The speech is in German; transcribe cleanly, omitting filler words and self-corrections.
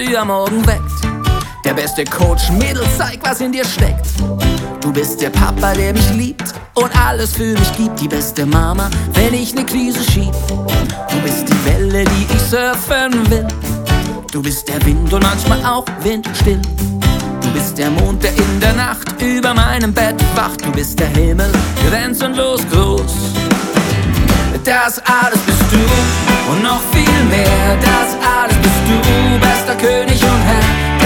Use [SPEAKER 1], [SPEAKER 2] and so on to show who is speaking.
[SPEAKER 1] früh am Morgen weckt. Der beste Coach, Mädel, zeig, was in dir steckt. Du bist der Papa, der mich liebt und alles für mich gibt. Die beste Mama, wenn ich ne Krise schieb. Du bist die Welle, die ich surfen will. Du bist der Wind und manchmal auch windstill. Du bist der Mond, der in der Nacht über meinem Bett wacht. Du bist der Himmel, grenzenlos groß. Das alles bist du und noch viel mehr. Das alles bist du, bester König und Herr.